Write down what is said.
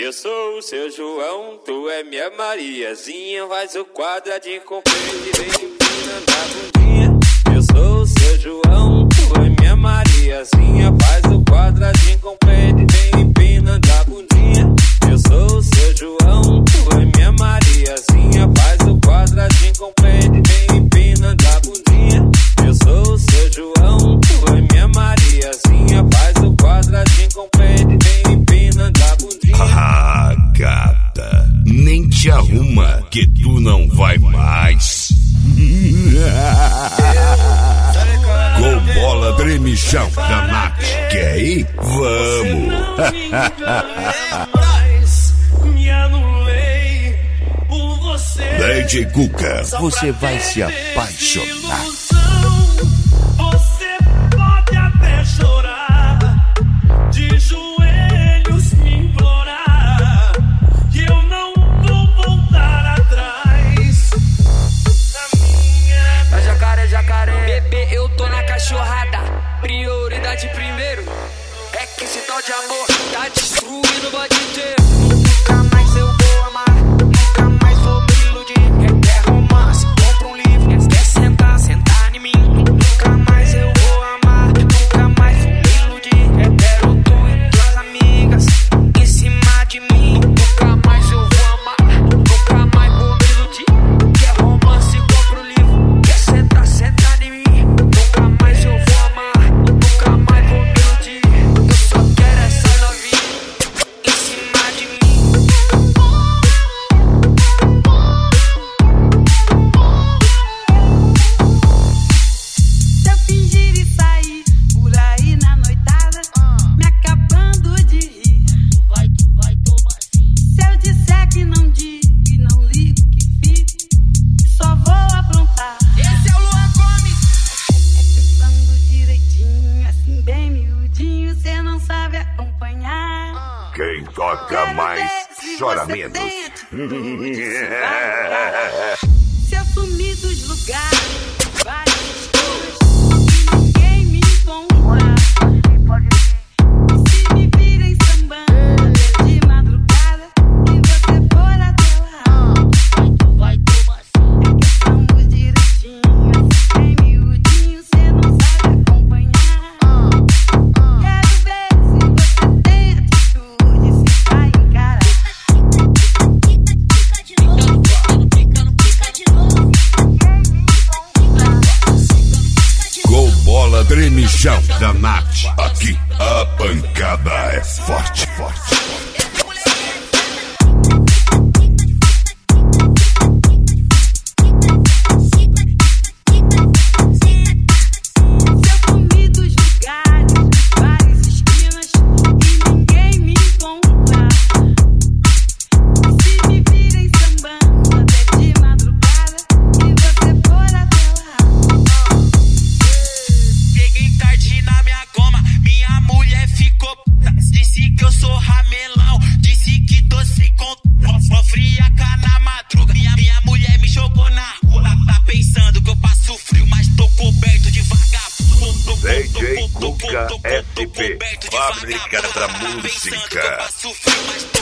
Eu sou o seu João, tu é minha Mariazinha. Faz o quadradinho com peito e vem empinando a bundinha. Eu sou o seu João, tu é minha Mariazinha. Faz o quadradinho com peito e vem empinando a bundinha. Eu sou o seu João, tu é minha Mariazinha. Faz o quadradinho com peito e vem empinando a bundinha. Eu sou o seu João, tu é minha Mariazinha. Faz o quadradinho com peito e vem empinando a bundinha. Ah, gata, nem te arruma que tu não vai mais. Com bola tremichão da Nath. Quer ir? Vamos. Me anulei por você. DJ Cuca, você vai se apaixonar. Você pode até chorar, de joelhos me implorar, que eu não vou voltar atrás. Na jacaré, jacaré, bebê, eu tô na cachorrada. Prioridade primeiro, é que esse tal de amor tá destruindo o bode inteiro. Nunca mais eu vou amar, nunca mais vou me iludir. Quer romance, compra um livro, quer sentar em mim. Nunca mais eu vou amar, nunca mais vou me iludir. Quero tu e tuas amigas em cima de mim. Nunca mais eu vou amar, nunca mais vou me iludir. Quer romance, compra um livro, quer sentar em mim. Nunca mais eu vou amar, nunca mais vou me iludir. Eu só quero essa novinha em cima de mim. Se eu fingir e sair por aí na noitada, me acabando de rir, tu vai tomar sim. Se eu disser que não digo e não ligo que fico, só vou aprontar. Esse é o Luan Gomes. Pensando direitinho, assim bem miudinho, cê não sabe acompanhar. Quem toca mais, chora menos. Se eu sumir dos lugares, várias esquinas, ninguém me encontra. Se me virem sambando de madrugada e você for até lá, tu vai tomar sim. É que estamos direitinho, assim bem miudinho, cê não sabe acompanhar. Quero ver se você tem atitude, se vai encarar. Com bola tremichão da Nath. Aqui a pancada é forte, forte. Se eu sumir dos lugares, várias esquinas e ninguém me encontra. Se me virem sambando até de madrugada e você for até lá, Cheguei tarde na minha goma, minha mulher ficou puta. Disse que eu sou ramelão, disse que tô sem conta. Friaca na madruga, minha mulher me jogou na rua. Tá pensando que eu passo frio, mas tô coberto de vagabundo. DJ Cuca SP, fábrica da música. Pensando que eu passo frio, mas